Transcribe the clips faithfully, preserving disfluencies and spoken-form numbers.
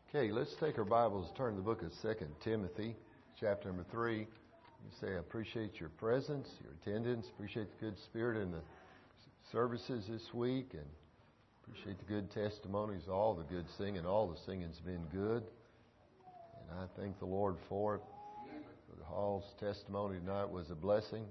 Okay, let's take our Bibles and turn to the book of Second Timothy, chapter number three. You say, I appreciate your presence, your attendance, appreciate the good spirit in the services this week, and appreciate the good testimonies, all the good singing. All the singing's been good, and I thank the Lord for it. Brother Hall's testimony tonight was a blessing.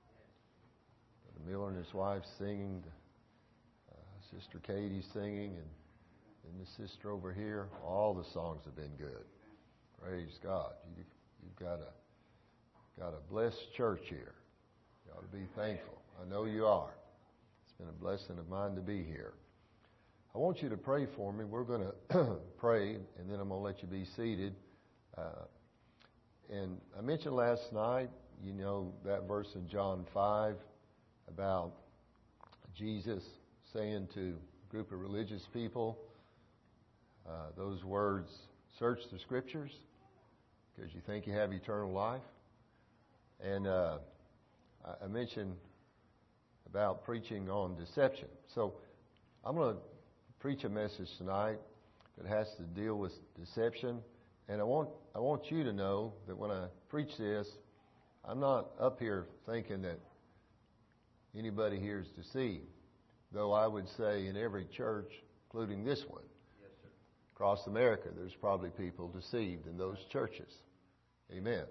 Brother Miller and his wife singing, uh, Sister Katie singing, and And the sister over here, all the songs have been good. Praise God. You, you've got a got a blessed church here. You ought to be thankful. I know you are. It's been a blessing of mine to be here. I want you to pray for me. We're going to pray, and then I'm going to let you be seated. Uh, and I mentioned last night, you know, that verse in John five about Jesus saying to a group of religious people, Uh, those words, search the Scriptures because you think you have eternal life. And uh, I mentioned about preaching on deception. So I'm going to preach a message tonight that has to deal with deception. And I want I want you to know that when I preach this, I'm not up here thinking that anybody here is deceived. Though I would say in every church, including this one, across America, there's probably people deceived in those churches. Amen.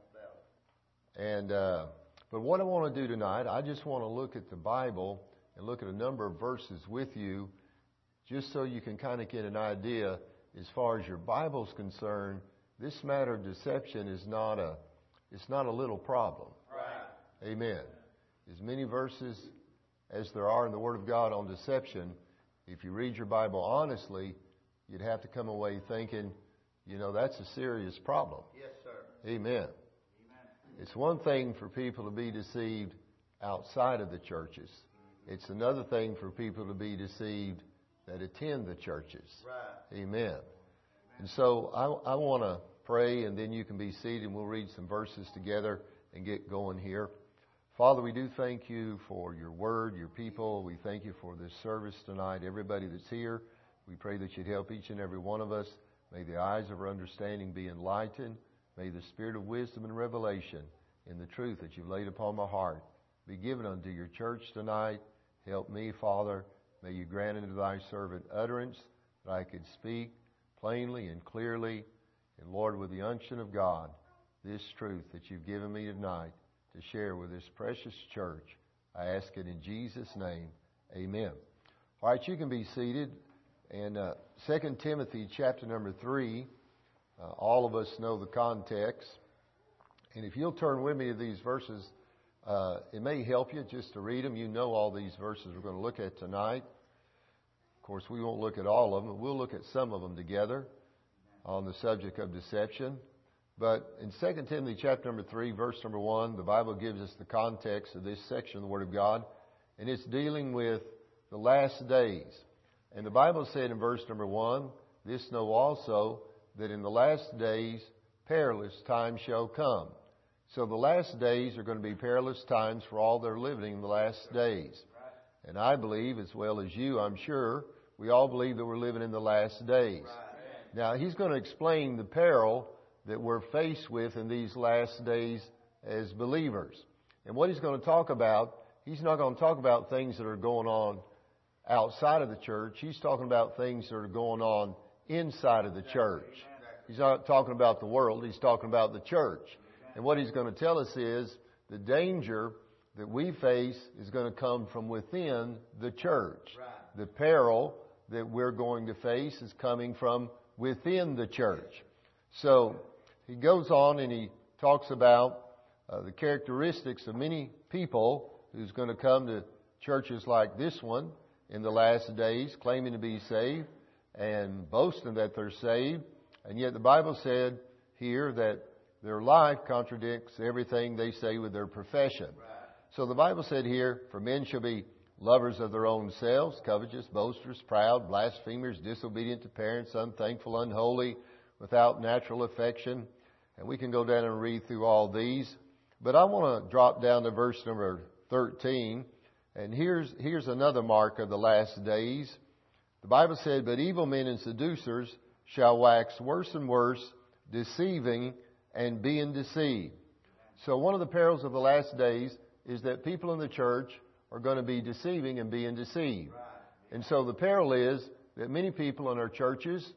And uh, but what I want to do tonight, I just want to look at the Bible and look at a number of verses with you, just so you can kind of get an idea as far as your Bible's concerned. This matter of deception is not a it's not a little problem. Right. Amen. As many verses as there are in the Word of God on deception, if you read your Bible honestly, you'd have to come away thinking, you know, that's a serious problem. Yes, sir. Amen. Amen. It's one thing for people to be deceived outside of the churches. Mm-hmm. It's another thing for people to be deceived that attend the churches. Right. Amen. Amen. And so I, I want to pray, and then you can be seated, and we'll read some verses together and get going here. Father, we do thank you for your word, your people. We thank you for this service tonight, everybody that's here. We pray that you'd help each and every one of us. May the eyes of our understanding be enlightened. May the spirit of wisdom and revelation in the truth that you've laid upon my heart be given unto your church tonight. Help me, Father. May you grant unto thy servant utterance that I could speak plainly and clearly. And Lord, with the unction of God, this truth that you've given me tonight to share with this precious church, I ask it in Jesus' name. Amen. All right, you can be seated. And uh, Second Timothy chapter number three, uh, all of us know the context. And if you'll turn with me to these verses, uh, it may help you just to read them. You know all these verses we're going to look at tonight. Of course, we won't look at all of them, but we'll look at some of them together on the subject of deception. But in Second Timothy chapter number three, verse number one, the Bible gives us the context of this section of the Word of God. And it's dealing with the last days. And the Bible said in verse number one, this know also that in the last days perilous times shall come. So the last days are going to be perilous times for all that are living in the last days. And I believe, as well as you, I'm sure, we all believe that we're living in the last days. Now, he's going to explain the peril that we're faced with in these last days as believers. And what he's going to talk about, he's not going to talk about things that are going on outside of the church. He's talking about things that are going on inside of the church. He's not talking about the world. He's talking about the church. And what he's going to tell us is the danger that we face is going to come from within the church. The peril that we're going to face is coming from within the church. So he goes on and he talks about uh, the characteristics of many people who's going to come to churches like this one in the last days, claiming to be saved and boasting that they're saved. And yet the Bible said here that their life contradicts everything they say with their profession. Right. So the Bible said here, for men shall be lovers of their own selves, covetous, boasters, proud, blasphemers, disobedient to parents, unthankful, unholy, without natural affection. And we can go down and read through all these. But I want to drop down to verse number thirteen. And here's here's another mark of the last days. The Bible said, but evil men and seducers shall wax worse and worse, deceiving and being deceived. So one of the perils of the last days is that people in the church are going to be deceiving and being deceived. And so the peril is that many people in our churches,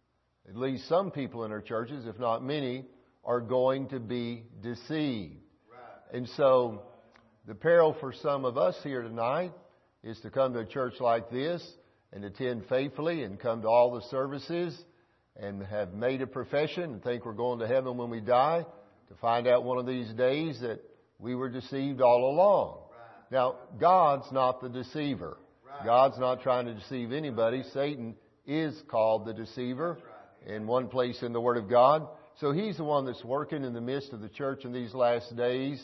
at least some people in our churches, if not many, are going to be deceived. And so the peril for some of us here tonight is to come to a church like this and attend faithfully and come to all the services and have made a profession and think we're going to heaven when we die, to find out one of these days that we were deceived all along. Now, God's not the deceiver. God's not trying to deceive anybody. Satan is called the deceiver in one place in the Word of God. So he's the one that's working in the midst of the church in these last days,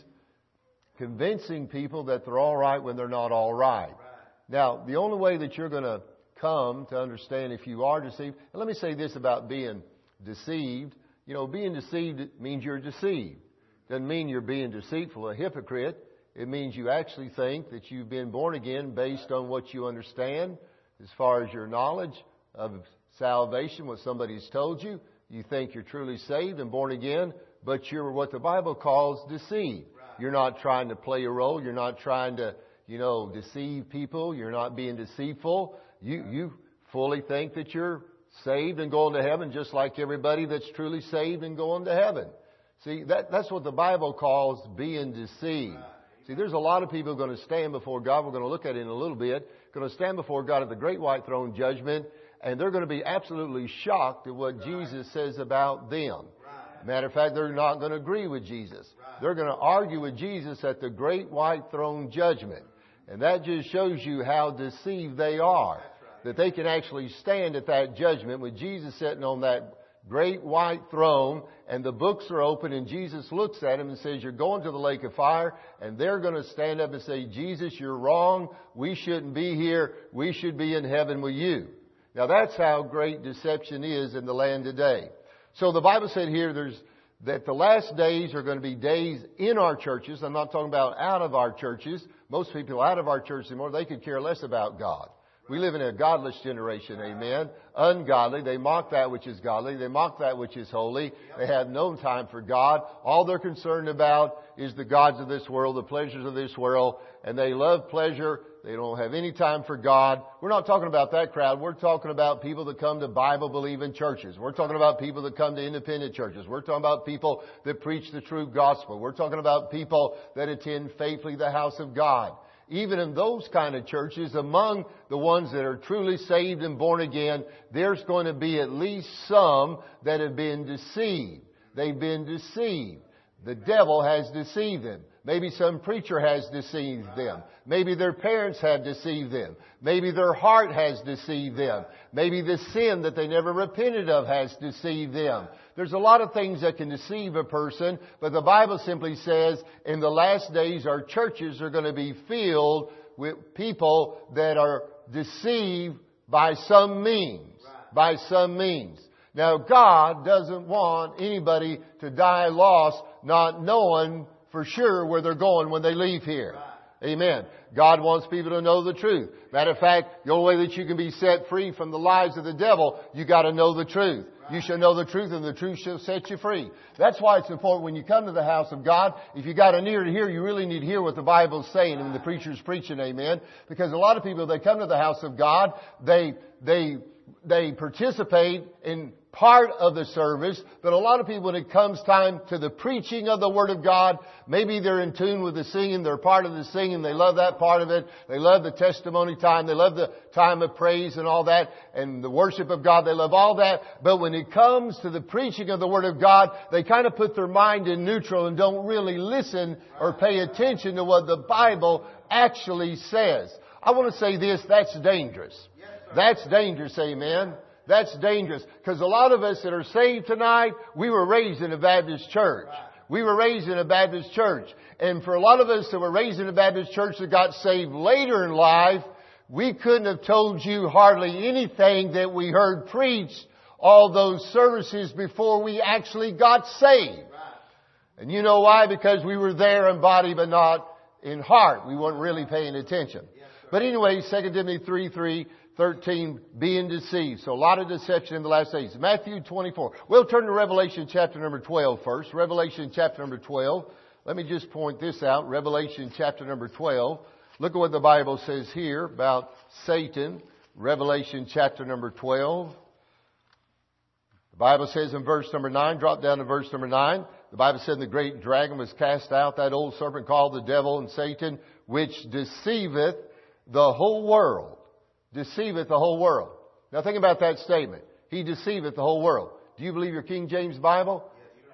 convincing people that they're all right when they're not all right. Now, the only way that you're going to come to understand if you are deceived, and let me say this about being deceived. You know, being deceived means you're deceived. Doesn't mean you're being deceitful, a hypocrite. It means you actually think that you've been born again based on what you understand as far as your knowledge of salvation, what somebody's told you. You think you're truly saved and born again, but you're what the Bible calls deceived. You're not trying to play a role. You're not trying to, you know, deceive people. You're not being deceitful. You, you fully think that you're saved and going to heaven just like everybody that's truly saved and going to heaven. See, that, that's what the Bible calls being deceived. See, there's a lot of people going to stand before God. We're going to look at it in a little bit. Going to stand before God at the great white throne judgment, and they're going to be absolutely shocked at what Jesus says about them. Matter of fact, they're not going to agree with Jesus. They're going to argue with Jesus at the great white throne judgment. And that just shows you how deceived they are. That they can actually stand at that judgment with Jesus sitting on that great white throne, and the books are open, and Jesus looks at them and says, you're going to the lake of fire. And they're going to stand up and say, Jesus, you're wrong. We shouldn't be here. We should be in heaven with you. Now that's how great deception is in the land today. So the Bible said here there's that the last days are going to be days in our churches. I'm not talking about out of our churches. Most people out of our church anymore, they could care less about God. We live in a godless generation, amen. Ungodly. They mock that which is godly. They mock that which is holy. They have no time for God. All they're concerned about is the gods of this world, the pleasures of this world. And they love pleasure. They don't have any time for God. We're not talking about that crowd. We're talking about people that come to Bible-believing churches. We're talking about people that come to independent churches. We're talking about people that preach the true gospel. We're talking about people that attend faithfully the house of God. Even in those kind of churches, among the ones that are truly saved and born again, there's going to be at least some that have been deceived. They've been deceived. The devil has deceived them. Maybe some preacher has deceived them. Maybe their parents have deceived them. Maybe their heart has deceived them. Maybe the sin that they never repented of has deceived them. There's a lot of things that can deceive a person, but the Bible simply says in the last days our churches are going to be filled with people that are deceived by some means. By some means. Now God doesn't want anybody to die lost not knowing for sure where they're going when they leave here. Amen. God wants people to know the truth. Matter of fact, the only way that you can be set free from the lies of the devil, you got to know the truth. You shall know the truth, and the truth shall set you free. That's why it's important when you come to the house of God, if you got an ear to hear, you really need to hear what the Bible's saying and the preacher's preaching, amen. Because a lot of people, they come to the house of God, they, they, they participate in part of the service, but a lot of people, when it comes time to the preaching of the Word of God, maybe they're in tune with the singing, they're part of the singing, they love that part of it, they love the testimony time, they love the time of praise and all that, and the worship of God, they love all that, but when it comes to the preaching of the Word of God, they kind of put their mind in neutral and don't really listen or pay attention to what the Bible actually says. I want to say this, that's dangerous. That's dangerous, amen. That's dangerous. Because a lot of us that are saved tonight, we were raised in a Baptist church. We were raised in a Baptist church. And for a lot of us that were raised in a Baptist church that got saved later in life, we couldn't have told you hardly anything that we heard preached all those services before we actually got saved. And you know why? Because we were there in body but not in heart. We weren't really paying attention. But anyway, Second Timothy three three, thirteen, being deceived. So a lot of deception in the last days. Matthew twenty-four. We'll turn to Revelation chapter number twelve first. Revelation chapter number twelve. Let me just point this out. Revelation chapter number twelve. Look at what the Bible says here about Satan. Revelation chapter number twelve. The Bible says in verse number nine, drop down to verse number nine. The Bible said the great dragon was cast out, that old serpent called the devil and Satan, which deceiveth the whole world. Deceiveth the whole world. Now think about that statement. He deceiveth the whole world. Do you believe your King James Bible?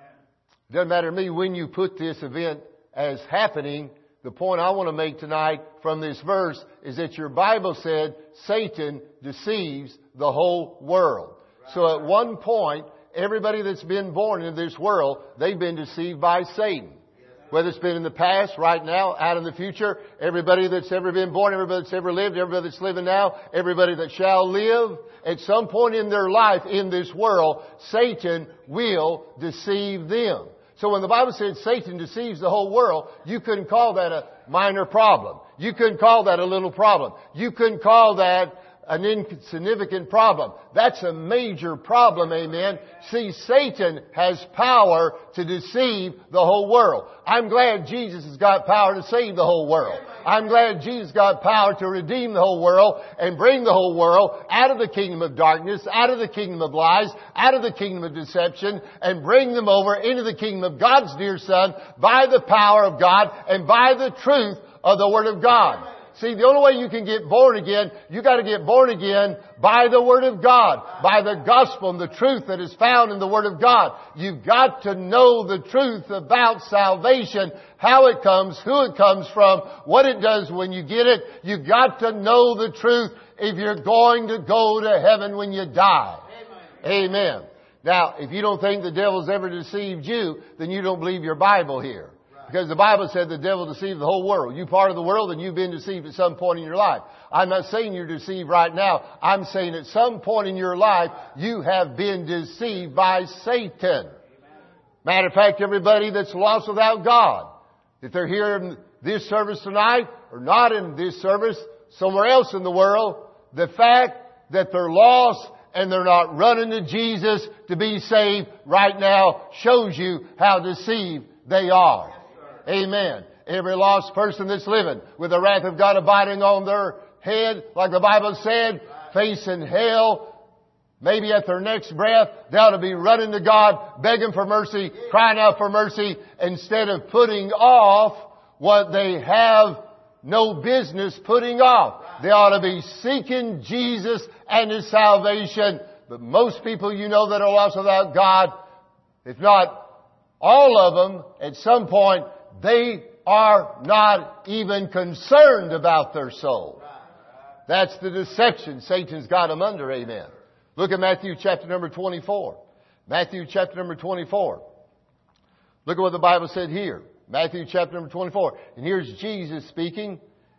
It doesn't matter to me when you put this event as happening. The point I want to make tonight from this verse is that your Bible said Satan deceives the whole world. So at one point, everybody that's been born in this world, they've been deceived by Satan. Whether it's been in the past, right now, out in the future, everybody that's ever been born, everybody that's ever lived, everybody that's living now, everybody that shall live, at some point in their life in this world, Satan will deceive them. So when the Bible said Satan deceives the whole world, you couldn't call that a minor problem. You couldn't call that a little problem. You couldn't call that an insignificant problem. That's a major problem, amen. See, Satan has power to deceive the whole world. I'm glad Jesus has got power to save the whole world. I'm glad Jesus got power to redeem the whole world and bring the whole world out of the kingdom of darkness, out of the kingdom of lies, out of the kingdom of deception, and bring them over into the kingdom of God's dear Son by the power of God and by the truth of the Word of God. See, the only way you can get born again, you got to get born again by the Word of God, by the gospel and the truth that is found in the Word of God. You've got to know the truth about salvation, how it comes, who it comes from, what it does when you get it. You've got to know the truth if you're going to go to heaven when you die. Amen. Amen. Now, if you don't think the devil's ever deceived you, then you don't believe your Bible here. Because the Bible said the devil deceived the whole world. You part of the world and you've been deceived at some point in your life. I'm not saying you're deceived right now. I'm saying at some point in your life you have been deceived by Satan. Matter of fact, everybody that's lost without God, if they're here in this service tonight or not in this service, somewhere else in the world, the fact that they're lost and they're not running to Jesus to be saved right now shows you how deceived they are. Amen. Every lost person that's living with the wrath of God abiding on their head, like the Bible said, facing hell, maybe at their next breath, they ought to be running to God, begging for mercy, crying out for mercy, instead of putting off what they have no business putting off. They ought to be seeking Jesus and His salvation. But most people you know that are lost without God, if not all of them, at some point, they are not even concerned about their soul. That's the deception Satan's got them under, amen. Look at Matthew chapter number twenty-four. Matthew chapter number twenty-four. Look at what the Bible said here. Matthew chapter number twenty-four. And here's Jesus speaking.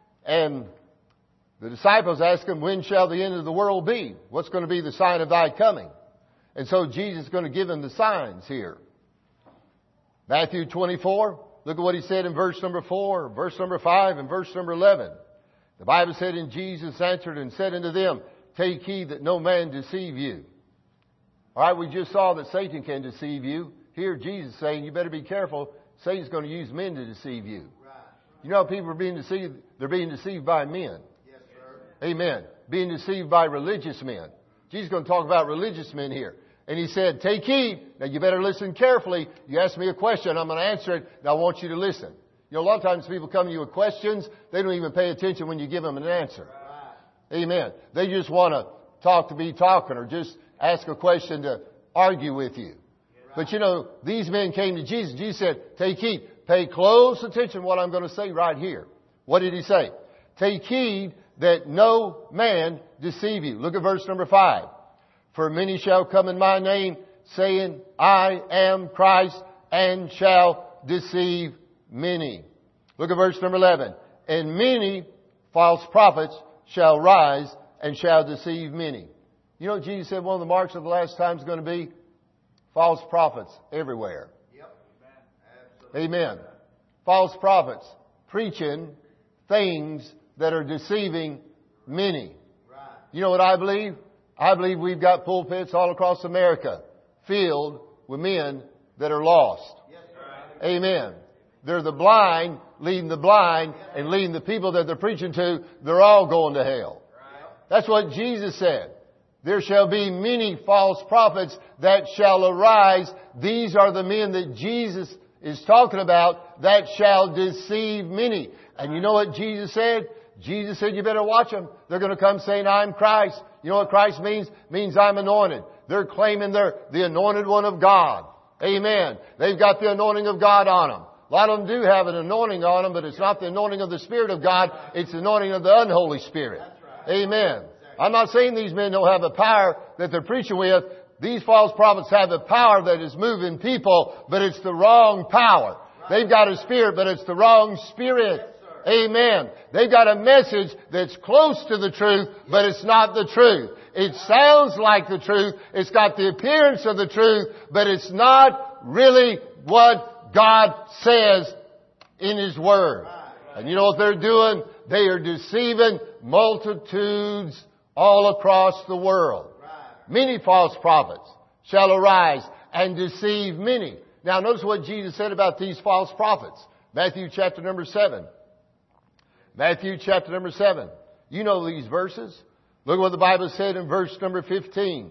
And the disciples ask Him, when shall the end of the world be? What's going to be the sign of Thy coming? And so Jesus is going to give them the signs here. Matthew twenty-four. Look at what He said in verse number four, verse number five, and verse number eleven. The Bible said, and Jesus answered and said unto them, take heed that no man deceive you. All right, we just saw that Satan can deceive you. Here Jesus is saying, you better be careful. Satan's going to use men to deceive you. You know how people are being deceived? They're being deceived by men. Yes, sir. Amen. Being deceived by religious men. Jesus is going to talk about religious men here. And He said, take heed. Now you better listen carefully. You ask me a question, I'm going to answer it. Now I want you to listen. You know, a lot of times people come to you with questions. They don't even pay attention when you give them an answer. Right. Amen. They just want to talk to be talking or just ask a question to argue with you. Right. But you know, these men came to Jesus. Jesus said, take heed. Pay close attention to what I'm going to say right here. What did He say? Take heed that no man deceive you. Look at verse number five. For many shall come in my name, saying, I am Christ, and shall deceive many. Look at verse number eleven. And many false prophets shall rise and shall deceive many. You know what Jesus said one of the marks of the last time is going to be? False prophets everywhere. Yep. Amen. False prophets preaching things that are deceiving many. You know what I believe? I believe we've got pulpits all across America filled with men that are lost. Amen. They're the blind leading the blind and leading the people that they're preaching to. They're all going to hell. That's what Jesus said. There shall be many false prophets that shall arise. These are the men that Jesus is talking about that shall deceive many. And you know what Jesus said? Jesus said, you better watch them. They're going to come saying, I'm Christ. You know what Christ means? It means I'm anointed. They're claiming they're the anointed one of God. Amen. They've got the anointing of God on them. A lot of them do have an anointing on them, but it's not the anointing of the Spirit of God. It's the anointing of the unholy Spirit. Amen. I'm not saying these men don't have a power that they're preaching with. These false prophets have a power that is moving people, but it's the wrong power. They've got a spirit, but it's the wrong spirit. Amen. They've got a message that's close to the truth, but it's not the truth. It sounds like the truth. It's got the appearance of the truth, but it's not really what God says in His Word. And you know what they're doing? They are deceiving multitudes all across the world. Many false prophets shall arise and deceive many. Now notice what Jesus said about these false prophets. Matthew chapter number seven. Matthew chapter number seven. You know these verses. Look what the Bible said in verse number fifteen.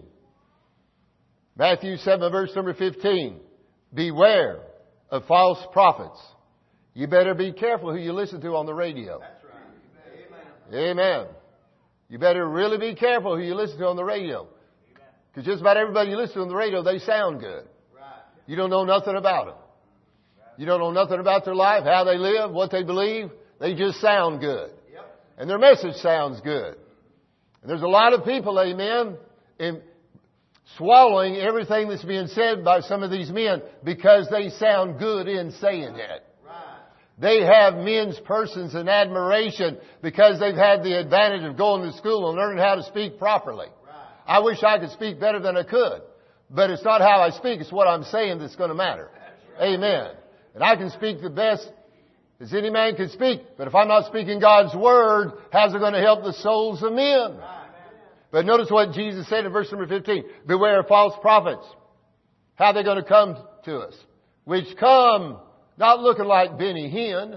Matthew seven verse number fifteen. Beware of false prophets. You better be careful who you listen to on the radio. That's right. Amen. Amen. You better really be careful who you listen to on the radio. Because just about everybody you listen to on the radio, they sound good. You don't know nothing about them. You don't know nothing about their life, how they live, what they believe. They just sound good. And their message sounds good. And there's a lot of people, amen, in swallowing everything that's being said by some of these men because they sound good in saying it. They have men's persons in admiration because they've had the advantage of going to school and learning how to speak properly. I wish I could speak better than I could. But it's not how I speak, it's what I'm saying that's going to matter. Amen. And I can speak the best as any man can speak. But if I'm not speaking God's Word, how's it going to help the souls of men? But notice what Jesus said in verse number fifteen. Beware of false prophets. How are they going to come to us? Which come not looking like Benny Hinn.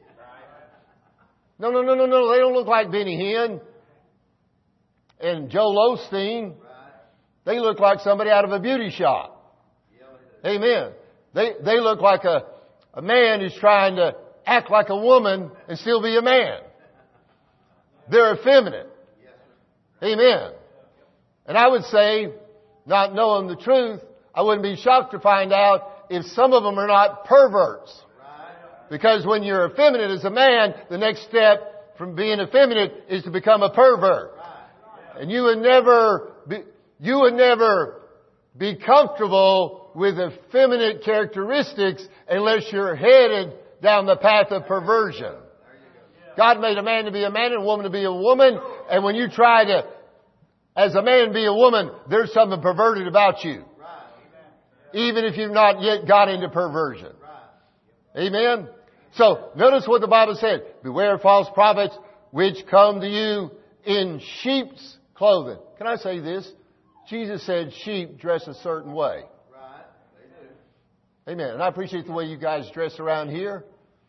No, no, no, no, no. They don't look like Benny Hinn and Joel Osteen. They look like somebody out of a beauty shop. Amen. They they look like a, a man who's trying to act like a woman and still be a man. They're effeminate. Amen. And I would say, not knowing the truth, I wouldn't be shocked to find out if some of them are not perverts. Because when you're effeminate as a man, the next step from being effeminate is to become a pervert. And you would never be, you would never be comfortable with effeminate characteristics unless you're headed down the path of perversion. God made a man to be a man and a woman to be a woman. And when you try to, as a man, be a woman, there's something perverted about you. Even if you've not yet got into perversion. Amen? So, notice what the Bible said. Beware of false prophets which come to you in sheep's clothing. Can I say this? Jesus said sheep dress a certain way. Amen. And I appreciate the way you guys dress around here.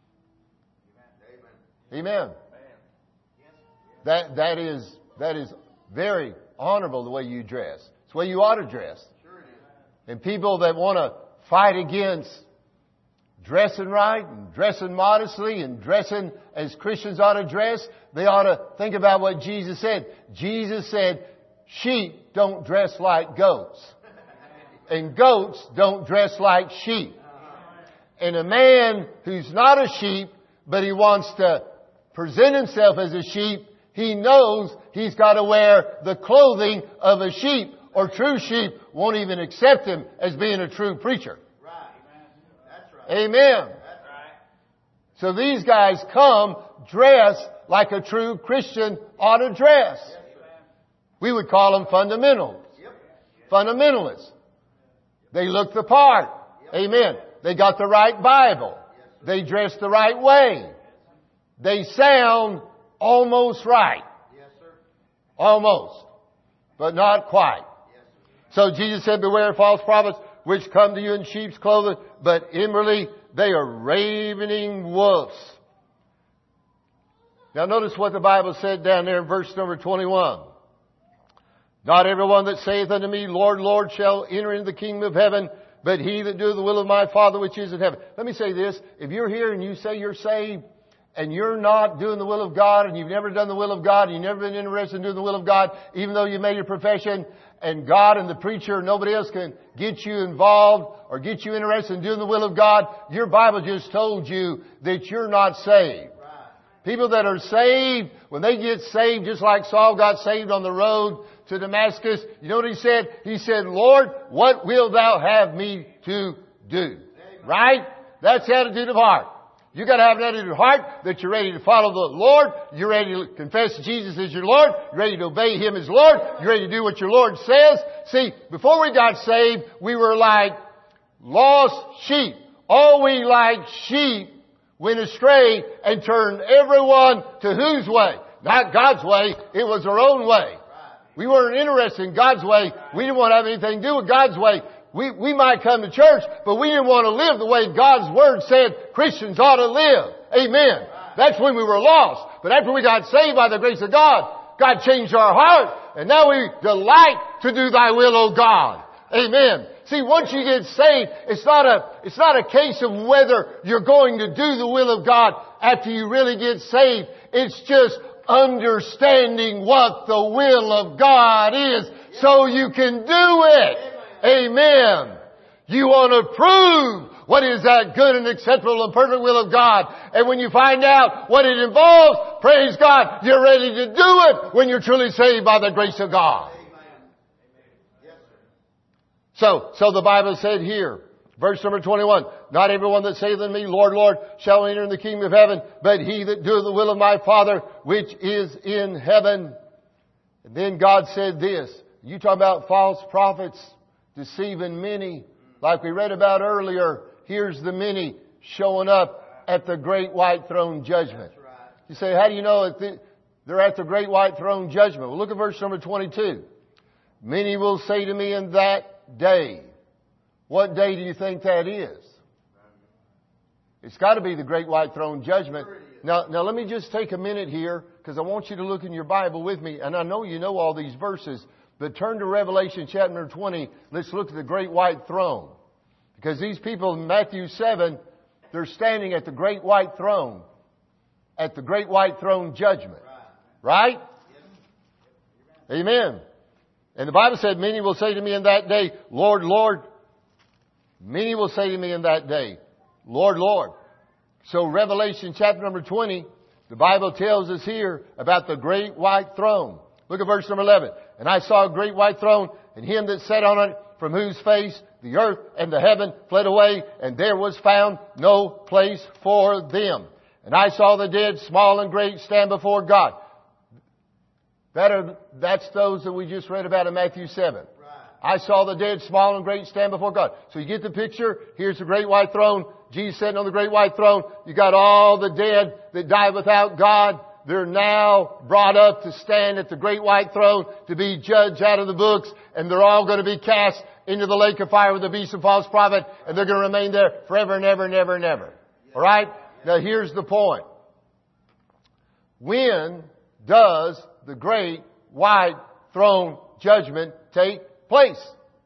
Amen. That, that is, that is very honorable the way you dress. It's the way you ought to dress. And people that want to fight against dressing right and dressing modestly and dressing as Christians ought to dress, they ought to think about what Jesus said. Jesus said, sheep don't dress like goats. And goats don't dress like sheep. And a man who's not a sheep, but he wants to present himself as a sheep, he knows he's got to wear the clothing of a sheep, or true sheep won't even accept him as being a true preacher. Right. That's right. Amen. That's right. So these guys come dressed like a true Christian ought to dress. Yes, we would call them fundamentals. Yep. Fundamentalists. They look the part. Yep. Amen. They got the right Bible. Yes, they dress the right way. They sound almost right. Yes, sir. Almost. But not quite. So Jesus said, beware of false prophets which come to you in sheep's clothing, but inwardly they are ravening wolves. Now notice what the Bible said down there in verse number twenty-one. Not everyone that saith unto me, Lord, Lord, shall enter into the kingdom of heaven, but he that doeth the will of my Father which is in heaven. Let me say this. If you're here and you say you're saved, and you're not doing the will of God, and you've never done the will of God, and you've never been interested in doing the will of God, even though you made your profession, and God and the preacher, nobody else can get you involved or get you interested in doing the will of God, your Bible just told you that you're not saved. People that are saved, when they get saved, just like Saul got saved on the road to Damascus, you know what he said? He said, Lord, what wilt thou have me to do? Right? That's the attitude of heart. You got to have an attitude of heart that you're ready to follow the Lord. You're ready to confess Jesus as your Lord. You're ready to obey Him as Lord. You're ready to do what your Lord says. See, before we got saved, we were like lost sheep. All we like sheep went astray and turned everyone to whose way? Not God's way. It was our own way. We weren't interested in God's way. We didn't want to have anything to do with God's way. We, we might come to church, but we didn't want to live the way God's Word said Christians ought to live. Amen. That's when we were lost. But after we got saved by the grace of God, God changed our heart. And now we delight to do Thy will, O God. Amen. See, once you get saved, it's not a, it's not a case of whether you're going to do the will of God after you really get saved. It's just understanding what the will of God is so you can do it. Amen. You want to prove what is that good and acceptable and perfect will of God. And when you find out what it involves, praise God, you're ready to do it when you're truly saved by the grace of God. So, so the Bible said here, verse number twenty-one, not everyone that saith unto me, Lord, Lord, shall enter in the kingdom of heaven, but he that doeth the will of my Father which is in heaven. And then God said this, you talk about false prophets deceiving many. Like we read about earlier, here's the many showing up at the great white throne judgment. You say, how do you know that they're at the great white throne judgment? Well, look at verse number twenty-two. Many will say to me in that day. What day do you think that is? It's got to be the great white throne judgment. Now, now let me just take a minute here because I want you to look in your Bible with me. And I know you know all these verses. But turn to Revelation chapter twenty. Let's look at the great white throne. Because these people in Matthew seven, they're standing at the great white throne. At the great white throne judgment. Right? Amen. And the Bible said, many will say to me in that day, Lord, Lord. Many will say to me in that day, Lord, Lord. So Revelation chapter number twenty, the Bible tells us here about the great white throne. Look at verse number eleven. And I saw a great white throne, and him that sat on it, from whose face the earth and the heaven fled away, and there was found no place for them. And I saw the dead, small and great, stand before God. That are, that's those that we just read about in Matthew seven. I saw the dead, small and great, stand before God. So you get the picture. Here's the great white throne. Jesus sitting on the great white throne. You got all the dead that died without God. They're now brought up to stand at the great white throne to be judged out of the books. And they're all going to be cast into the lake of fire with the beast and false prophet. And they're going to remain there forever and ever and ever and ever. All right? Now here's the point. When does the great white throne judgment take place?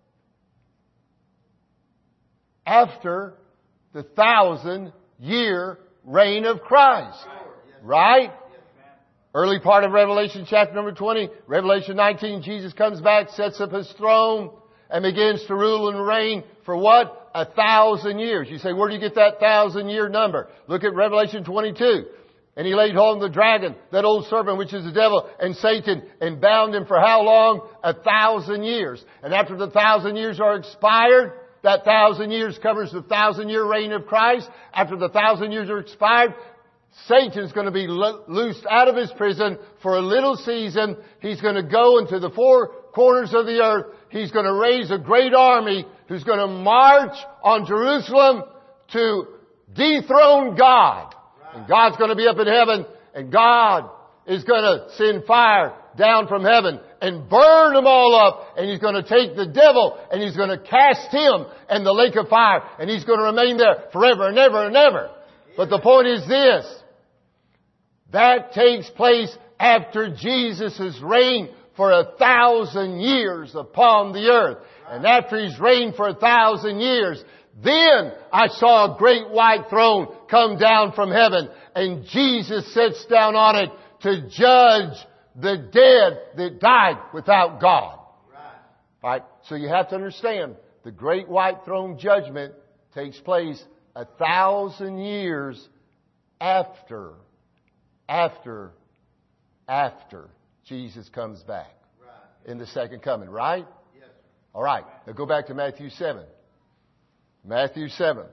After the thousand year reign of Christ. Right? Early part of Revelation chapter number twenty, Revelation nineteen, Jesus comes back, sets up His throne, and begins to rule and reign for what? A thousand years. You say, where do you get that thousand year number? Look at Revelation twenty-two. And He laid hold of the dragon, that old serpent, which is the devil and Satan, and bound him for how long? A thousand years. And after the thousand years are expired, that thousand years covers the thousand year reign of Christ. After the thousand years are expired, Satan's going to be lo- loosed out of his prison for a little season. He's going to go into the four corners of the earth. He's going to raise a great army who's going to march on Jerusalem to dethrone God. And God's going to be up in heaven, and God is going to send fire down from heaven and burn them all up. And He's going to take the devil and He's going to cast him in the lake of fire. And he's going to remain there forever and ever and ever. But the point is this. That takes place after Jesus' reign for a thousand years upon the earth. And after He's reigned for a thousand years, then I saw a great white throne come down from heaven, and Jesus sits down on it to judge the dead that died without God. Right. Right? So you have to understand, the great white throne judgment takes place a thousand years after, after, after Jesus comes back. Right. In the second coming, right? Yes. All right. Now go back to Matthew seven. Matthew seven.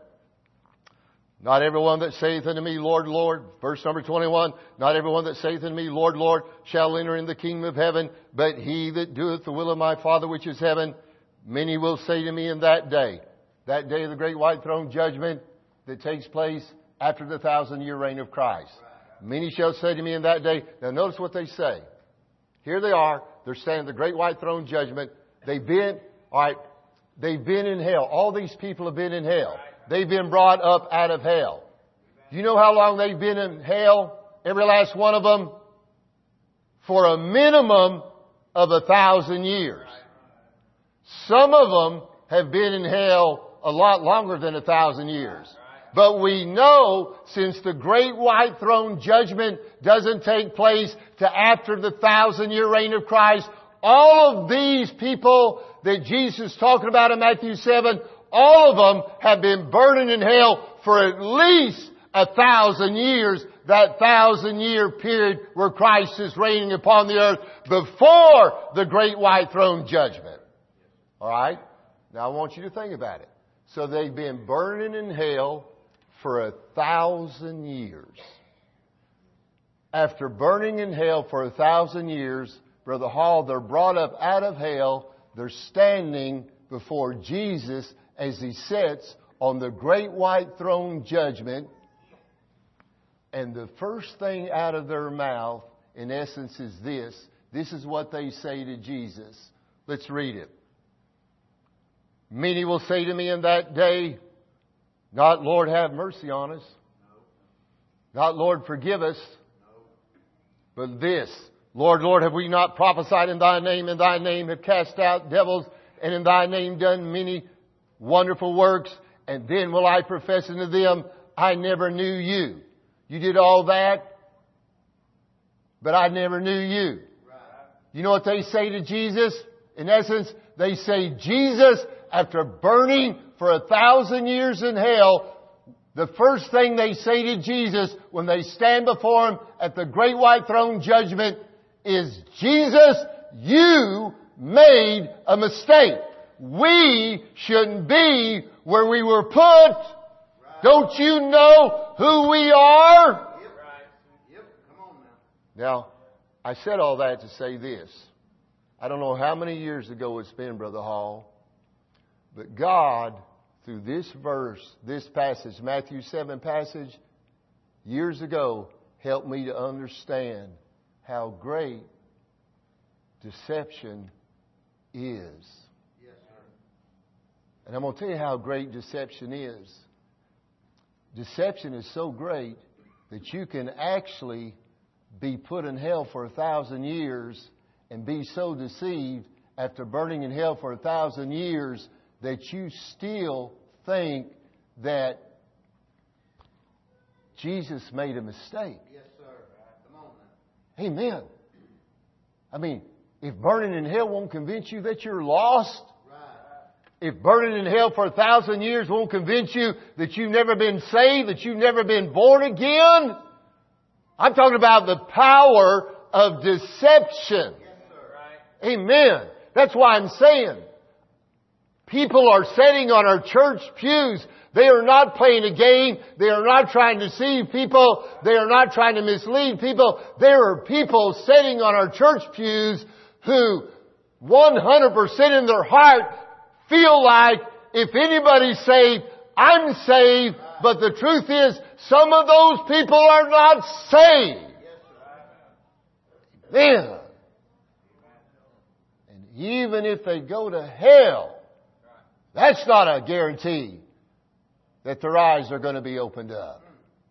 Not everyone that saith unto me, Lord, Lord, verse number twenty-one, not everyone that saith unto me, Lord, Lord, shall enter in the kingdom of heaven, but he that doeth the will of my Father which is heaven. Many will say to me in that day, that day of the great white throne judgment that takes place after the thousand year reign of Christ. Many shall say to me in that day. Now notice what they say. Here they are. They're standing at the great white throne judgment. They've been, all right, they've been in hell. All these people have been in hell. They've been brought up out of hell. Do you know how long they've been in hell? Every last one of them? For a minimum of a thousand years. Some of them have been in hell a lot longer than a thousand years. But we know, since the great white throne judgment doesn't take place to after the thousand year reign of Christ, all of these people that Jesus is talking about in Matthew seven, all of them have been burning in hell for at least a thousand years, that thousand year period where Christ is reigning upon the earth before the great white throne judgment. Alright? Now I want you to think about it. So they've been burning in hell for a thousand years. After burning in hell for a thousand years, Brother Hall, they're brought up out of hell. They're standing before Jesus as He sits on the great white throne judgment. And the first thing out of their mouth, in essence, is this. This is what they say to Jesus. Let's read it. Many will say to me in that day, not, Lord, have mercy on us. Not, Lord, forgive us. But this, Lord, Lord, have we not prophesied in Thy name, in Thy name have cast out devils, and in Thy name done many wonderful works? And then will I profess unto them, I never knew you. You did all that, but I never knew you. You know what they say to Jesus? In essence, they say, Jesus, after burning for a thousand years in hell, the first thing they say to Jesus when they stand before Him at the great white throne judgment is, Jesus, you made a mistake. We shouldn't be where we were put. Right. Don't you know who we are? Yep. Right. Yep. Come on now. Now, I said all that to say this. I don't know how many years ago it's been, Brother Hall, but God, through this verse, this passage, Matthew seven passage, years ago, helped me to understand how great deception is. Yes, sir. And I'm going to tell you how great deception is. Deception is so great that you can actually be put in hell for a thousand years and be so deceived after burning in hell for a thousand years that you still think that Jesus made a mistake. Yes, sir. Come on now. Amen. I mean, if burning in hell won't convince you that you're lost, right. If burning in hell for a thousand years won't convince you that you've never been saved, that you've never been born again, I'm talking about the power of deception. Yes, sir. Right. Amen. That's why I'm saying people are sitting on our church pews. They are not playing a game. They are not trying to deceive people. They are not trying to mislead people. There are people sitting on our church pews who one hundred percent in their heart feel like if anybody's saved, I'm saved. But the truth is, some of those people are not saved. Man. even if they go to hell, that's not a guarantee that their eyes are going to be opened up.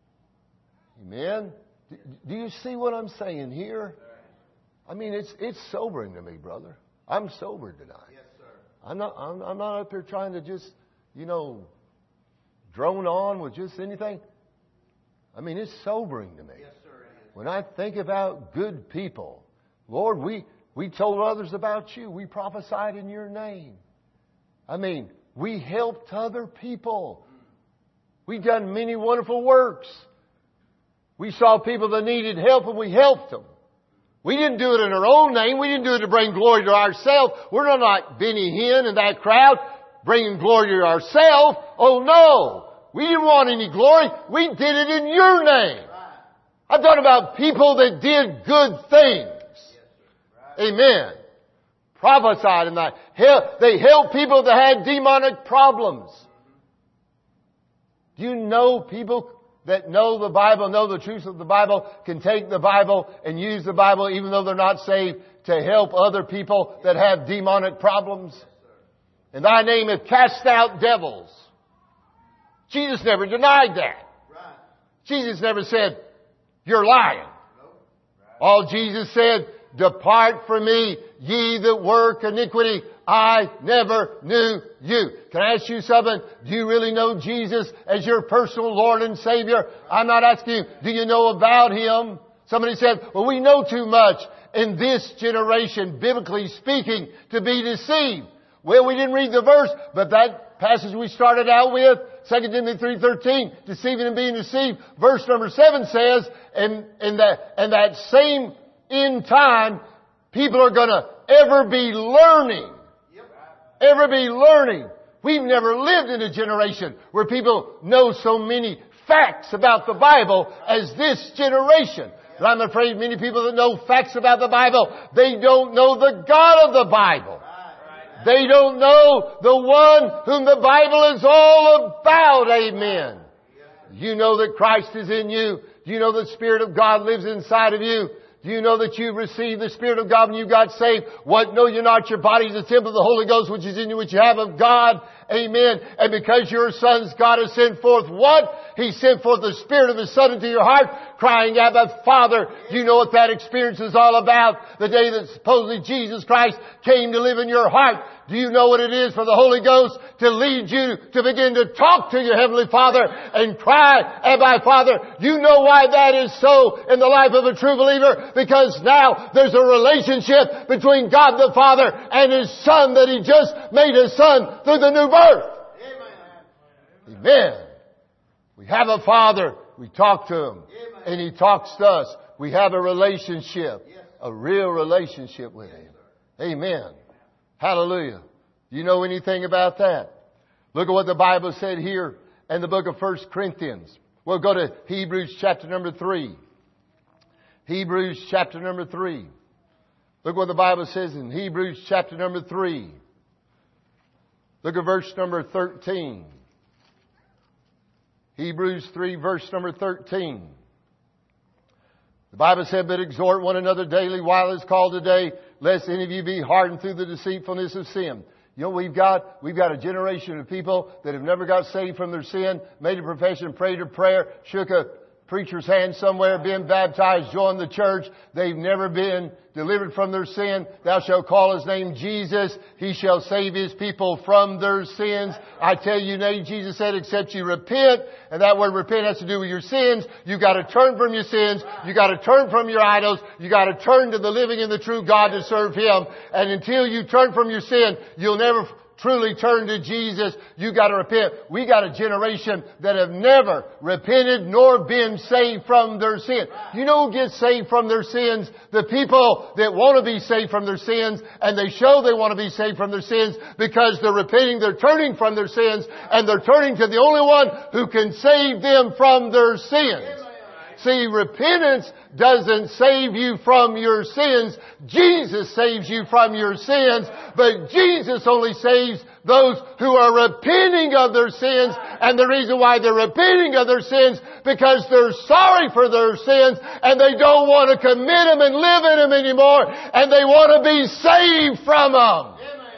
Amen? Do you see what I'm saying here? I mean, it's it's sobering to me, brother. I'm sobered tonight. Yes, sir. I'm not I'm, I'm not up here trying to just, you know, drone on with just anything. I mean, it's sobering to me. Yes, sir, it is. When I think about good people, Lord, we, we told others about you. We prophesied in your name. I mean, we helped other people. We've done many wonderful works. We saw people that needed help and we helped them. We didn't do it in our own name. We didn't do it to bring glory to ourselves. We're not like Benny Hinn and that crowd bringing glory to ourselves. Oh no! We didn't want any glory. We did it in your name. I'm talking about people that did good things. Amen. Prophesied and that. They helped people that had demonic problems. Do you know people that know the Bible, know the truth of the Bible, can take the Bible and use the Bible even though they're not saved to help other people that have demonic problems? In thy name hath cast out devils. Jesus never denied that. Jesus never said, you're lying. All Jesus said, depart from me, ye that work iniquity. I never knew you. Can I ask you something? Do you really know Jesus as your personal Lord and Savior? I'm not asking you, do you know about Him? Somebody said, well, we know too much in this generation, biblically speaking, to be deceived. Well, we didn't read the verse, but that passage we started out with, Second Timothy three thirteen, deceiving and being deceived. Verse number seven says, and, and that, and that same end time, people are going to ever be learning. Ever be learning. We've never lived in a generation where people know so many facts about the Bible as this generation. But I'm afraid many people that know facts about the Bible, they don't know the God of the Bible. They don't know the one whom the Bible is all about. Amen. You know that Christ is in you. Do you know the Spirit of God lives inside of you? Do you know that you received the Spirit of God when you got saved? What? Know you not your body is the temple of the Holy Ghost which is in you, which you have of God. Amen. And because your sons, God has sent forth what? He sent forth the Spirit of His Son into your heart, crying, Abba, Father. Do you know what that experience is all about? The day that supposedly Jesus Christ came to live in your heart. Do you know what it is for the Holy Ghost to lead you to begin to talk to your Heavenly Father and cry, Abba, Father? You know why that is so in the life of a true believer? Because now there's a relationship between God the Father and His Son that He just made His Son through the new birth. Amen. Amen. We have a Father. We talk to Him. Amen. And He talks to us. We have a relationship. Yes. A real relationship with Him. Amen. Hallelujah. Do you know anything about that? Look at what the Bible said here in the book of First Corinthians. We'll go to Hebrews chapter number three. Hebrews chapter number three. Look what the Bible says in Hebrews chapter number three. Look at verse number thirteen. Hebrews three verse number thirteen. The Bible said, but exhort one another daily while it's called today, lest any of you be hardened through the deceitfulness of sin. You know, we've got, we've got a generation of people that have never got saved from their sin, made a profession, prayed a prayer, shook a preacher's hand somewhere, been baptized, joined the church. They've never been delivered from their sin. Thou shalt call His name Jesus. He shall save His people from their sins. I tell you, nay, Jesus said, except you repent. And that word repent has to do with your sins. You got to turn from your sins. You got to turn from your idols. You got to turn to the living and the true God to serve Him. And until you turn from your sin, you'll never truly turn to Jesus. You got to repent. We got a generation that have never repented nor been saved from their sin. You know who gets saved from their sins? The people that want to be saved from their sins, and they show they want to be saved from their sins because they're repenting, they're turning from their sins, and they're turning to the only one who can save them from their sins. See, repentance doesn't save you from your sins. Jesus saves you from your sins, but Jesus only saves those who are repenting of their sins. And the reason why they're repenting of their sins, because they're sorry for their sins and they don't want to commit them and live in them anymore, and they want to be saved from them.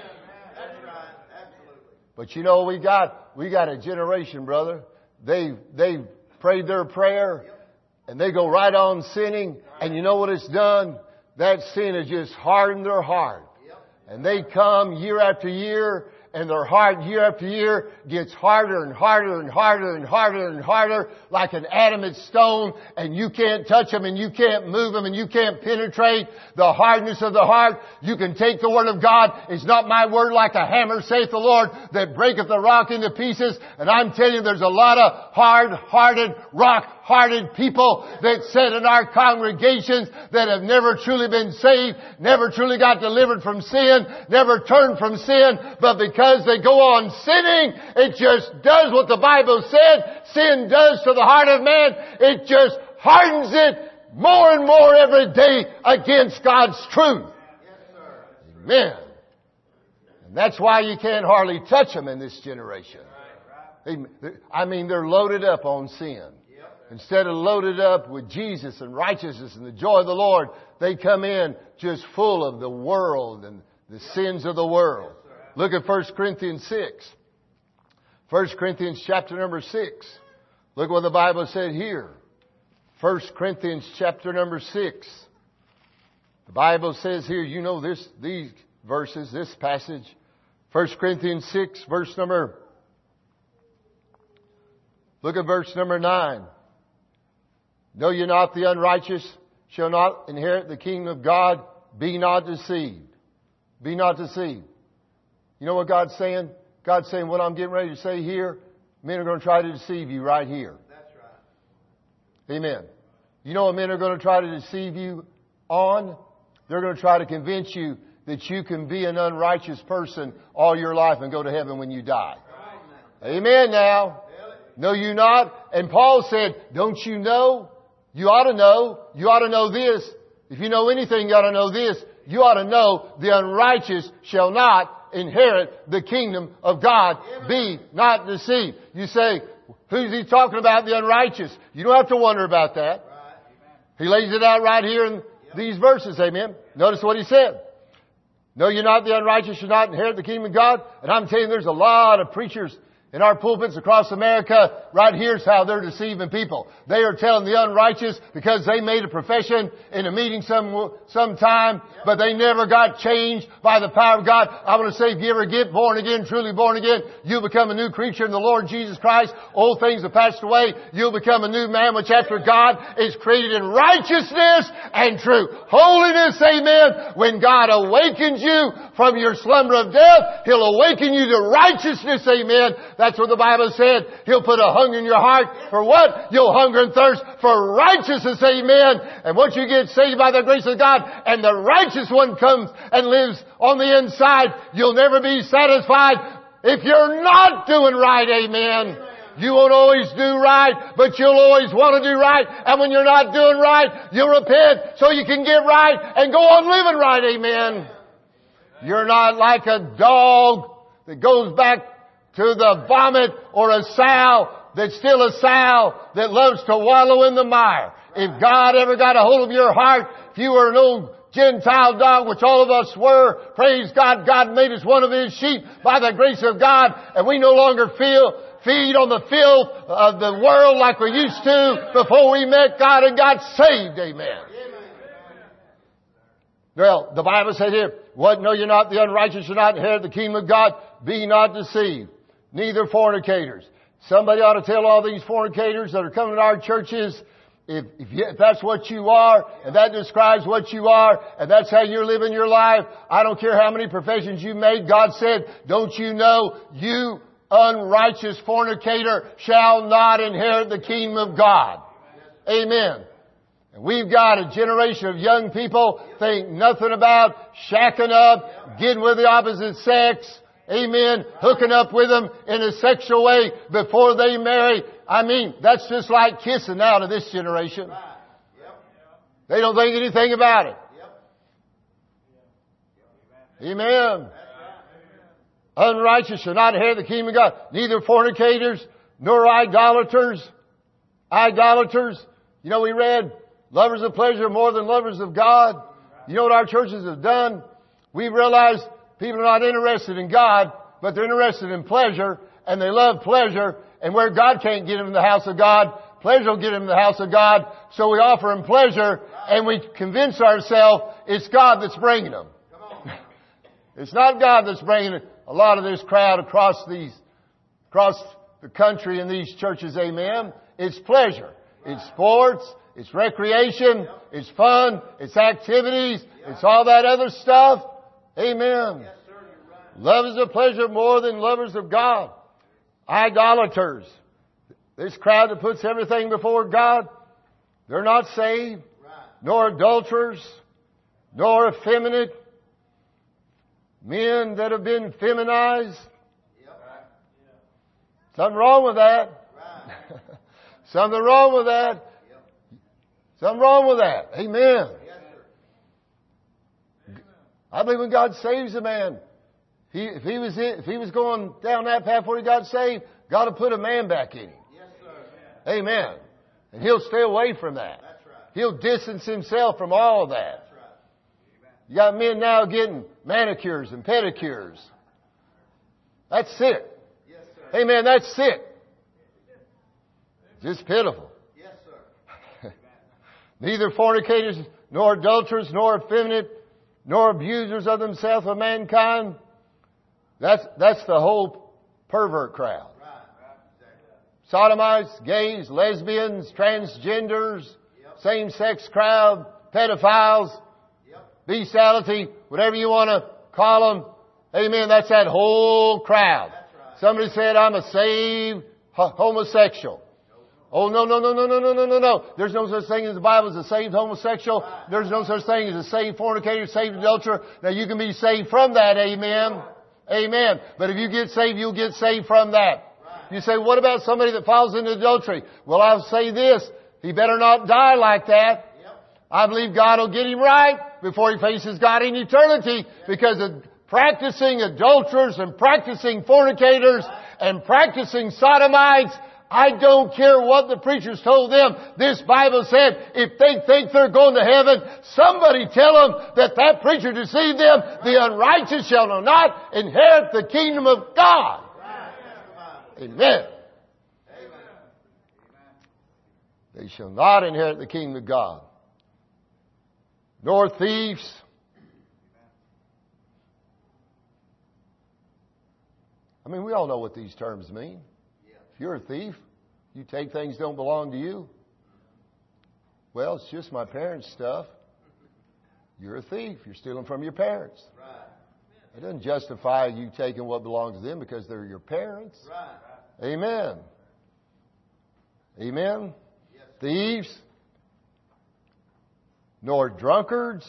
But you know, we got, we got a generation, brother. They, they prayed their prayer and they go right on sinning. And you know what it's done? That sin has just hardened their heart. And they come year after year, and their heart year after year gets harder and harder and harder and harder and harder, like an adamant stone, and you can't touch them and you can't move them and you can't penetrate the hardness of the heart. You can take the word of God. It's not my word like a hammer, saith the Lord, that breaketh the rock into pieces. And I'm telling you, there's a lot of hard-hearted, rock-hearted people that sit in our congregations that have never truly been saved, never truly got delivered from sin, never turned from sin, but because Because they go on sinning, it just does what the Bible said sin does to the heart of man. It just hardens it more and more every day against God's truth. Amen. And that's why you can't hardly touch them in this generation. I mean, they're loaded up on sin. Instead of loaded up with Jesus and righteousness and the joy of the Lord, they come in just full of the world and the sins of the world. Look at First Corinthians six. First Corinthians chapter number six. Look what the Bible said here. First Corinthians chapter number six. The Bible says here, you know this, these verses, this passage. First Corinthians six, verse number, look at verse number nine. Know ye not the unrighteous shall not inherit the kingdom of God? Be not deceived. Be not deceived. You know what God's saying? God's saying what I'm getting ready to say here, men are going to try to deceive you right here. That's right. Amen. You know what men are going to try to deceive you on? They're going to try to convince you that you can be an unrighteous person all your life and go to heaven when you die. Right. Amen now. Know you not? And Paul said, don't you know? You ought to know. You ought to know this. If you know anything, you ought to know this. You ought to know the unrighteous shall not inherit the kingdom of God. Be not deceived. You say, who's he talking about, the unrighteous? You don't have to wonder about that. He lays it out right here in these verses. Amen. Notice what he said. Know you not the unrighteous shall not inherit the kingdom of God? And I'm telling you, there's a lot of preachers in our pulpits across America. Right here's how they're deceiving people. They are telling the unrighteous because they made a profession in a meeting some sometime, but they never got changed by the power of God. I want to say, if you ever get born again, truly born again, you'll become a new creature in the Lord Jesus Christ. Old things have passed away. You'll become a new man, which after God is created in righteousness and true holiness. Amen. When God awakens you from your slumber of death, He'll awaken you to righteousness. Amen. That's what the Bible said. He'll put a hunger in your heart. For what? You'll hunger and thirst for righteousness. Amen. And once you get saved by the grace of God and the righteous one comes and lives on the inside, you'll never be satisfied if you're not doing right. Amen. You won't always do right, but you'll always want to do right. And when you're not doing right, you'll repent so you can get right and go on living right. Amen. You're not like a dog that goes back to the vomit, or a sow that's still a sow that loves to wallow in the mire. If God ever got a hold of your heart, if you were an old Gentile dog, which all of us were, praise God, God made us one of His sheep by the grace of God, and we no longer feel feed on the filth of the world like we used to before we met God and got saved. Amen. Well, the Bible said here, what know you not, the unrighteous shall not inherit the kingdom of God? Be not deceived. Neither fornicators. Somebody ought to tell all these fornicators that are coming to our churches, if, if, you, if that's what you are, and that describes what you are, and that's how you're living your life, I don't care how many professions you made. God said, don't you know, you unrighteous fornicator shall not inherit the kingdom of God. Amen. And we've got a generation of young people think nothing about shacking up, getting with the opposite sex. Amen. Hooking up with them in a sexual way before they marry. I mean, that's just like kissing now to this generation. They don't think anything about it. Amen. unrighteous shall not inherit the kingdom of God. Neither fornicators, nor idolaters. Idolaters. You know, we read, lovers of pleasure more than lovers of God. You know what our churches have done? We've realized people are not interested in God, but they're interested in pleasure, and they love pleasure, and where God can't get them in the house of God, pleasure will get them in the house of God, so we offer them pleasure, and we convince ourselves it's God that's bringing them. It's not God that's bringing a lot of this crowd across these, across the country in these churches, amen. It's pleasure. It's sports. It's recreation. It's fun. It's activities. It's all that other stuff. Amen. Lovers of pleasure more than lovers of God. Idolaters. This crowd that puts everything before God, they're not saved. Nor adulterers. Nor effeminate. Men that have been feminized. Something wrong with that. Something wrong with that. Something wrong with that. Amen. I believe when God saves a man, he, if he was in, if he was going down that path before he got saved, God will put a man back in him. Amen. And he'll stay away from that. He'll distance himself from all of that. You got men now getting manicures and pedicures. That's sick. Amen. That's sick. Just pitiful. Yes, sir. Neither fornicators, nor adulterers, nor effeminate, nor abusers of themselves of mankind. That's, that's the whole pervert crowd. Right. Exactly. Sodomites, gays, lesbians, transgenders, yep. Same-sex crowd, pedophiles, yep. Bestiality, whatever you want to call them. Amen. That's that whole crowd. That's right. Somebody said, I'm a saved homosexual. Oh, no, no, no, no, no, no, no, no, no. There's no such thing as the Bible as a saved homosexual. There's no such thing as a saved fornicator, saved adulterer. Now you can be saved from that, amen. Amen. But if you get saved, you'll get saved from that. You say, what about somebody that falls into adultery? Well, I'll say this. He better not die like that. I believe God will get him right before he faces God in eternity, because of practicing adulterers and practicing fornicators and practicing sodomites, I don't care what the preachers told them. This Bible said, if they think they're going to heaven, somebody tell them that that preacher deceived them. The unrighteous shall not inherit the kingdom of God. Amen. They shall not inherit the kingdom of God. Nor thieves. I mean, we all know what these terms mean. If you're a thief, you take things that don't belong to you. Well, it's just my parents' stuff. You're a thief. You're stealing from your parents. Right. It doesn't justify you taking what belongs to them because they're your parents. Right. Amen. Amen. Yes. Thieves, nor drunkards.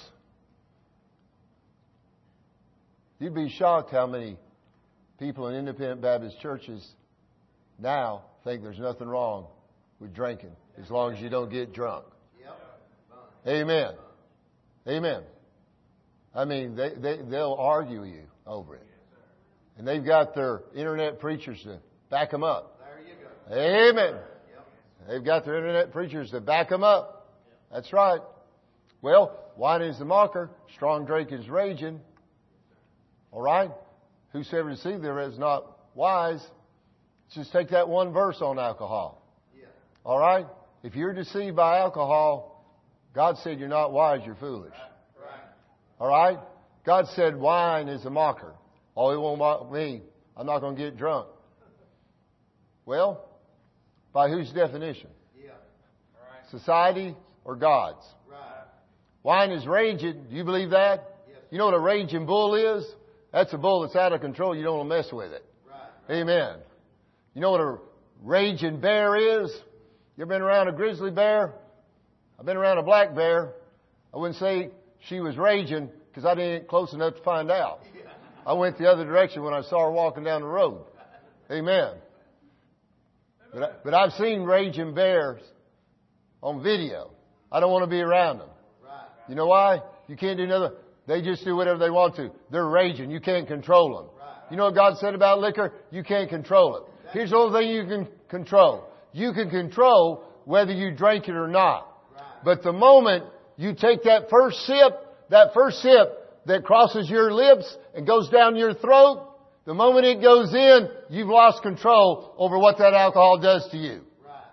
You'd be shocked how many people in independent Baptist churches now think there's nothing wrong with drinking as long as you don't get drunk. Yep. Amen. Amen. I mean, they, they, they'll argue you over it. And they've got their internet preachers to back them up. There you go. Amen. Yep. They've got their internet preachers to back them up. That's right. Well, wine is the mocker. Strong drink is raging. All right? Whosoever deceived there is not wise. Just take that one verse on alcohol. Yeah. All right? If you're deceived by alcohol, God said you're not wise, you're foolish. Right. Right. All right? God said wine is a mocker. Oh, it won't mock me. I'm not going to get drunk. Well, by whose definition? Yeah. All right. Society or God's? Right. Wine is raging. Do you believe that? Yes. You know what a raging bull is? That's a bull that's out of control. You don't want to mess with it. Right. Amen. You know what a raging bear is? You ever been around a grizzly bear? I've been around a black bear. I wouldn't say she was raging because I didn't get close enough to find out. I went the other direction when I saw her walking down the road. Amen. But, I, but I've seen raging bears on video. I don't want to be around them. You know why? You can't do nothing. They just do whatever they want to. They're raging. You can't control them. You know what God said about liquor? You can't control it. Here's the only thing you can control. You can control whether you drink it or not. But the moment you take that first sip, that first sip that crosses your lips and goes down your throat, the moment it goes in, you've lost control over what that alcohol does to you.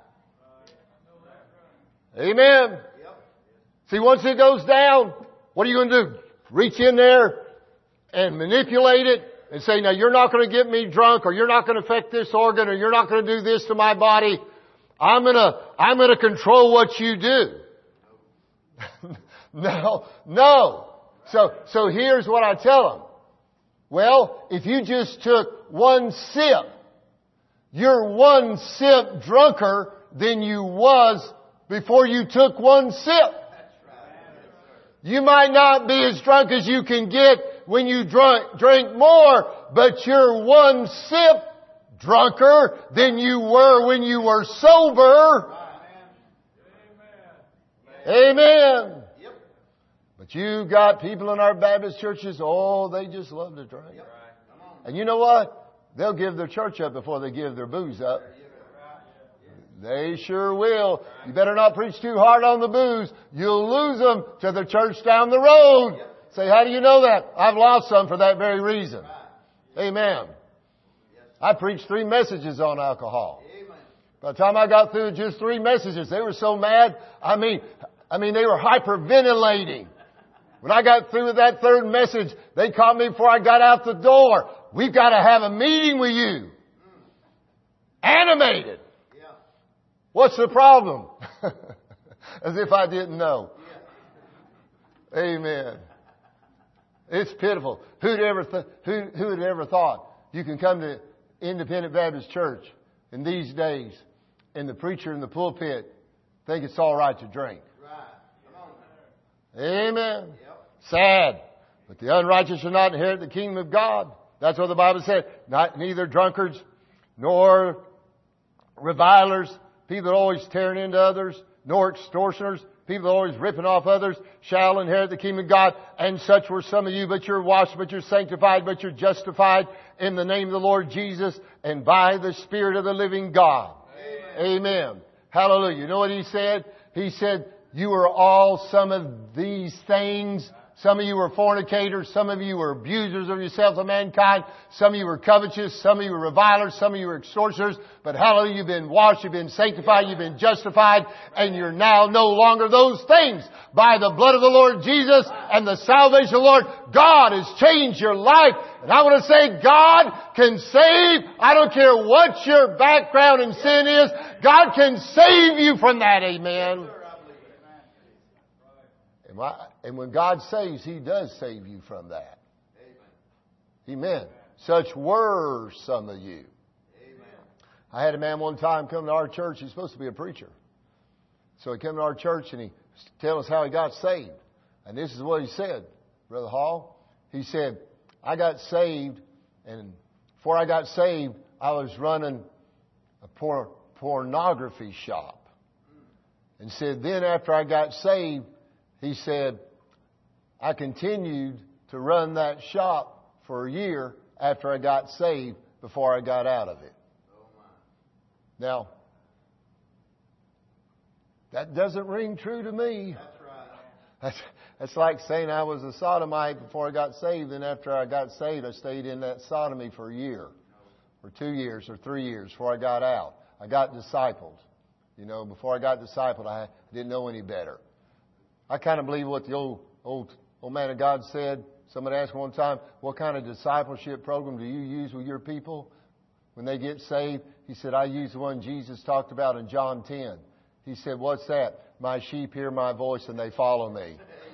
Amen. See, once it goes down, what are you going to do? Reach in there and manipulate it and say, now you're not going to get me drunk, or you're not going to affect this organ, or you're not going to do this to my body. I'm going to, I'm going to control what you do. No, no. So, so here's what I tell them. Well, if you just took one sip, you're one sip drunker than you was before you took one sip. You might not be as drunk as you can get when you drink, drink more, but you're one sip drunker than you were when you were sober. Amen. But you got people in our Baptist churches, oh, they just love to drink. And you know what? They'll give their church up before they give their booze up. They sure will. You better not preach too hard on the booze. You'll lose them to the church down the road. Say, how do you know that? I've lost some for that very reason. Amen. I preached three messages on alcohol. By the time I got through just three messages, they were so mad. I mean, I mean, they were hyperventilating. When I got through with that third message, they called me before I got out the door. We've got to have a meeting with you. Animated. What's the problem? As if I didn't know. Amen. It's pitiful. Who'd ever th- who who had ever thought you can come to Independent Baptist Church in these days and the preacher in the pulpit think it's all right to drink? Amen. Sad. But the unrighteous shall not inherit the kingdom of God. That's what the Bible said. Not neither drunkards nor revilers, people that are always tearing into others, nor extortioners, people that are always ripping off others, shall inherit the kingdom of God. And such were some of you, but you're washed, but you're sanctified, but you're justified in the name of the Lord Jesus and by the Spirit of the living God. Amen. Amen. Hallelujah. You know what he said? He said, you are all some of these things. Some of you were fornicators. Some of you were abusers of yourselves of mankind. Some of you were covetous. Some of you were revilers. Some of you were extortioners. But hallelujah, you've been washed. You've been sanctified. You've been justified. And you're now no longer those things. By the blood of the Lord Jesus and the salvation of the Lord, God has changed your life. And I want to say God can save. I don't care what your background in sin is. God can save you from that. Amen. And when God saves, He does save you from that. Amen. Such were some of you. Amen. I had a man one time come to our church. He's supposed to be a preacher. So he came to our church and he told us how he got saved. And this is what he said, Brother Hall. He said, I got saved, and before I got saved, I was running a por- pornography shop. And said, then after I got saved, he said, I continued to run that shop for a year after I got saved before I got out of it. Now, that doesn't ring true to me. That's right. That's, that's like saying I was a sodomite before I got saved, and after I got saved, I stayed in that sodomy for a year, or two years, or three years before I got out. I got discipled. You know, before I got discipled, I didn't know any better. I kind of believe what the old, old, old man of God said. Somebody asked me one time, what kind of discipleship program do you use with your people when they get saved? He said, I use the one Jesus talked about in John ten. He said, what's that? My sheep hear my voice and they follow me.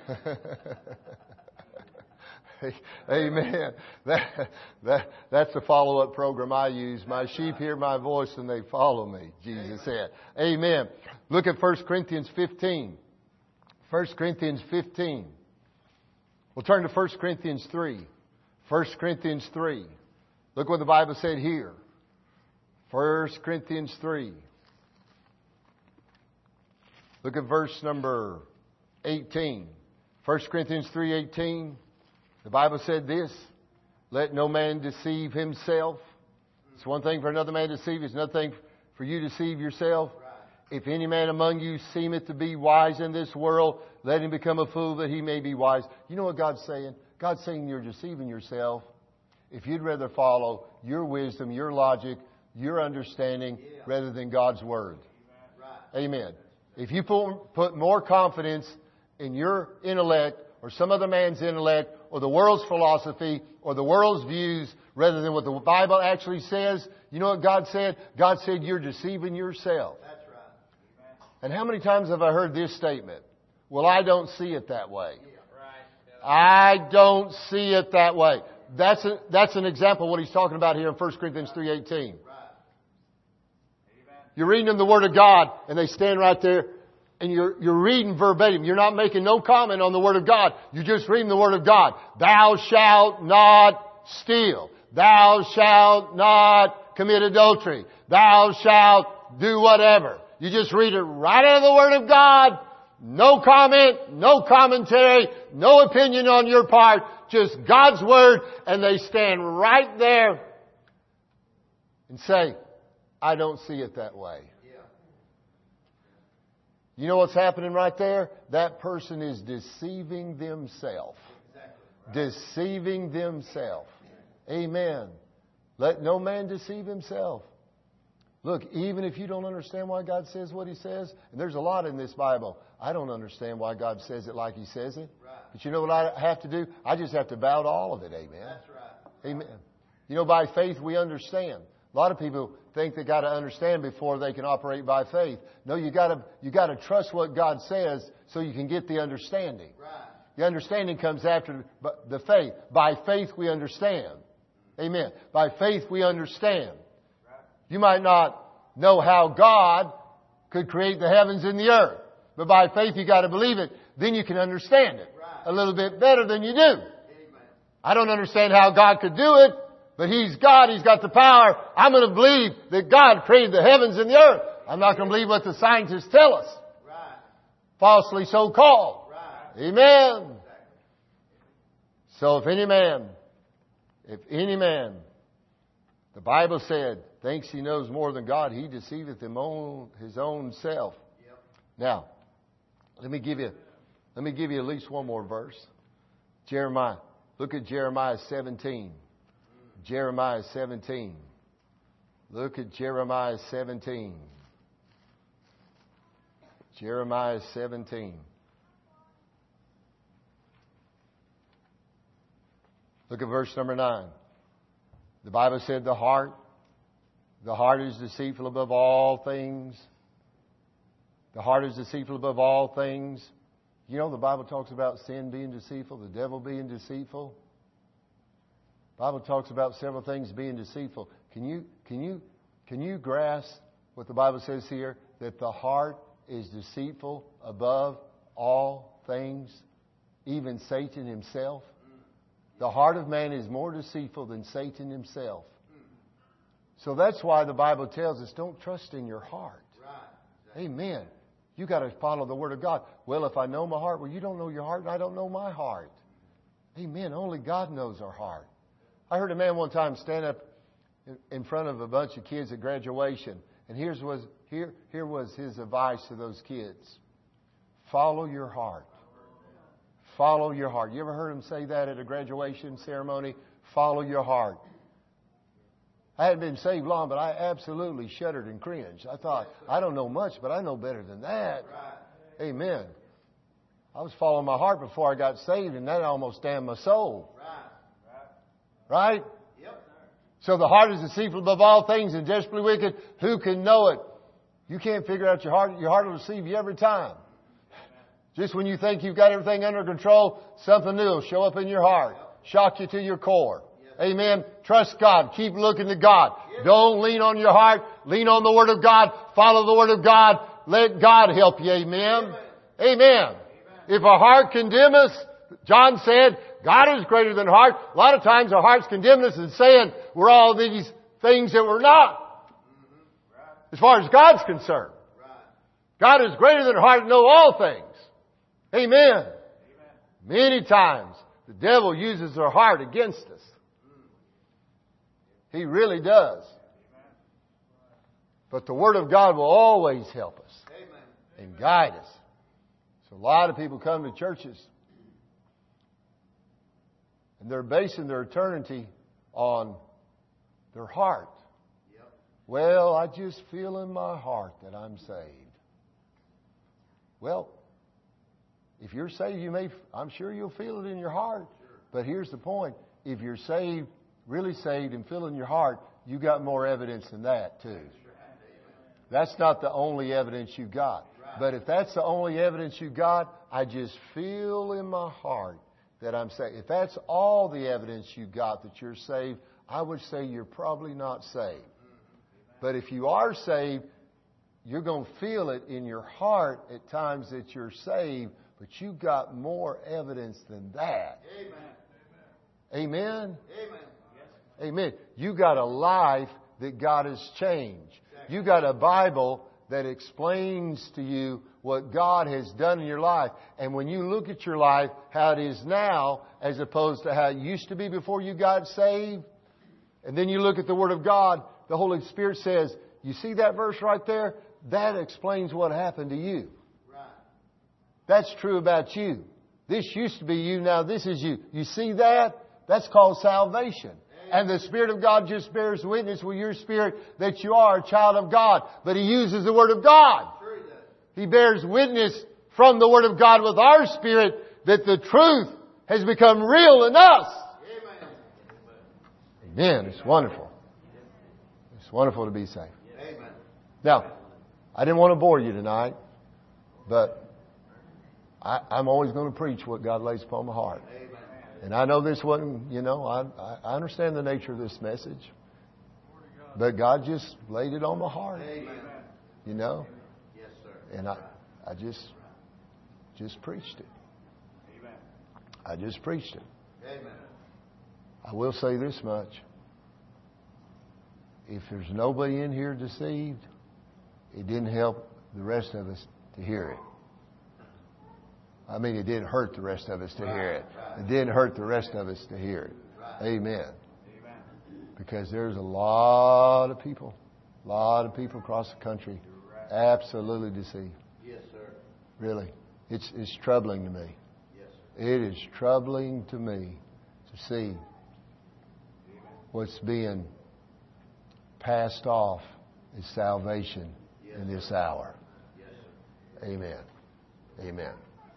Amen. That, that, that's the follow-up program I use. My sheep hear my voice and they follow me, Jesus said. Amen. Look at First Corinthians fifteen. First Corinthians fifteen. We'll turn to First Corinthians three. First Corinthians three. Look what the Bible said here. First Corinthians three. Look at verse number eighteen. First Corinthians three eighteen. The Bible said this. Let no man deceive himself. It's one thing for another man to deceive. It's another thing for you to deceive yourself. If any man among you seemeth to be wise in this world, let him become a fool that he may be wise. You know what God's saying? God's saying you're deceiving yourself. If you'd rather follow your wisdom, your logic, your understanding, yeah. rather than God's Word. Right. Amen. If you put, put more confidence in your intellect or some other man's intellect or the world's philosophy or the world's views rather than what the Bible actually says, you know what God said? God said you're deceiving yourself. That's right. And how many times have I heard this statement? Well, I don't see it that way. Yeah. Right. I don't see it that way. That's a, that's an example of what he's talking about here in First Corinthians three eighteen. Right. You're reading them the Word of God and they stand right there and you're, you're reading verbatim. You're not making no comment on the Word of God. You're just reading the Word of God. Thou shalt not steal. Thou shalt not commit adultery. Thou shalt do whatever. You just read it right out of the Word of God. No comment, no commentary, no opinion on your part. Just God's Word. And they stand right there and say, I don't see it that way. You know what's happening right there? That person is deceiving themselves. Exactly. Right. Deceiving themselves. Amen. Let no man deceive himself. Look, even if you don't understand why God says what He says, and there's a lot in this Bible, I don't understand why God says it like He says it. Right. But you know what I have to do? I just have to bow to all of it. Amen. That's right. Amen. You know, by faith we understand. A lot of people think they got to understand before they can operate by faith. No, you got to you got to trust what God says so you can get the understanding. Right. The understanding comes after the faith. By faith we understand. Amen. By faith we understand. Right. You might not know how God could create the heavens and the earth, but by faith you got to believe it. Then you can understand it right. a little bit better than you do. Amen. I don't understand how God could do it. But He's God. He's got the power. I'm going to believe that God created the heavens and the earth. I'm not going to believe what the scientists tell us. Right. Falsely so called. Right. Amen. Exactly. So if any man, if any man, the Bible said, thinks he knows more than God, he deceiveth him own, his own self. Yep. Now, let me give you, let me give you at least one more verse. Jeremiah. Look at Jeremiah seventeen. Jeremiah seventeen. Look at Jeremiah seventeen. Jeremiah seventeen. Look at verse number nine. The Bible said the heart, the heart is deceitful above all things. The heart is deceitful above all things. You know, the Bible talks about sin being deceitful, the devil being deceitful. The Bible talks about several things being deceitful. Can you, can you, can you grasp what the Bible says here? That the heart is deceitful above all things, even Satan himself. The heart of man is more deceitful than Satan himself. So that's why the Bible tells us don't trust in your heart. Amen. You got to follow the Word of God. Well, if I know my heart, well, you don't know your heart and I don't know my heart. Amen. Only God knows our heart. I heard a man one time stand up in front of a bunch of kids at graduation. And here's was, here, here was his advice to those kids. Follow your heart. Follow your heart. You ever heard him say that at a graduation ceremony? Follow your heart. I hadn't been saved long, but I absolutely shuddered and cringed. I thought, I don't know much, but I know better than that. Amen. I was following my heart before I got saved, and that almost damned my soul. Right? Yep. So the heart is deceitful above all things and desperately wicked. Who can know it? You can't figure out your heart. Your heart will deceive you every time. Just when you think you've got everything under control, something new will show up in your heart. Shock you to your core. Amen. Trust God. Keep looking to God. Don't lean on your heart. Lean on the Word of God. Follow the Word of God. Let God help you. Amen. Amen. If our heart condemn us, John said, God is greater than heart. A lot of times our hearts condemn us and saying we're all these things that we're not. As far as God's concerned. God is greater than heart to know all things. Amen. Many times the devil uses our heart against us. He really does. But the Word of God will always help us and guide us. So a lot of people come to churches and they're basing their eternity on their heart. Well, I just feel in my heart that I'm saved. Well, if you're saved, you may, I'm sure you'll feel it in your heart. But here's the point. If you're saved, really saved and feel it in your heart, you got more evidence than that too. That's not the only evidence you got. But if that's the only evidence you got, I just feel in my heart that I'm saved. If that's all the evidence you got that you're saved, I would say you're probably not saved. But if you are saved, you're going to feel it in your heart at times that you're saved, but you got more evidence than that. Amen. Amen? Amen. Amen. You got a life that God has changed. You got a Bible that explains to you what God has done in your life. And when you look at your life, how it is now, as opposed to how it used to be before you got saved, and then you look at the Word of God, the Holy Spirit says, you see that verse right there? That explains what happened to you. Right. That's true about you. This used to be you, now this is you. You see that? That's called salvation. And the Spirit of God just bears witness with your spirit that you are a child of God. But He uses the Word of God. Sure He does. He bears witness from the Word of God with our spirit that the truth has become real in us. Amen. Amen. It's wonderful. It's wonderful to be saved. Amen. Now, I didn't want to bore you tonight, but I, I'm always going to preach what God lays upon my heart. Amen. And I know this wasn't, you know, I, I understand the nature of this message. But God just laid it on my heart. Amen. You know? Yes, sir. And I, I just, just preached it. Amen. I just preached it. Amen. I will say this much. If there's nobody in here deceived, it didn't help the rest of us to hear it. I mean, it didn't hurt the rest of us to hear it. It didn't hurt the rest of us to hear it. Amen. Because there's a lot of people, a lot of people across the country absolutely deceived. Yes, sir. Really. It's, it's troubling to me. Yes, sir. It is troubling to me to see what's being passed off as salvation yes, in this hour. Yes, sir. Amen. Amen.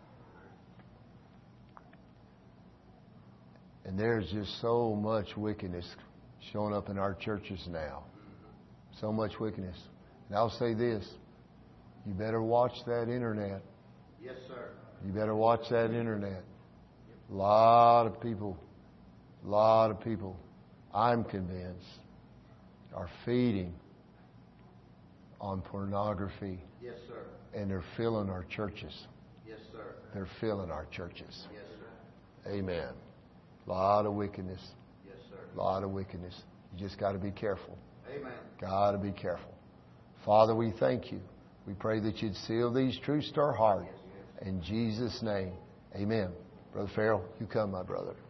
And there's just so much wickedness showing up in our churches now. So much wickedness. And I'll say this. You better watch that internet. Yes, sir. You better watch that internet. A lot of people, a lot of people, I'm convinced, are feeding on pornography. Yes, sir. And they're filling our churches. Yes, sir. They're filling our churches. Yes, sir. Amen. A lot of wickedness. Yes, sir. A lot of wickedness. You just got to be careful. Amen. Got to be careful. Father, we thank you. We pray that you'd seal these truths to our heart. In Jesus' name, amen. Brother Farrell, you come, my brother.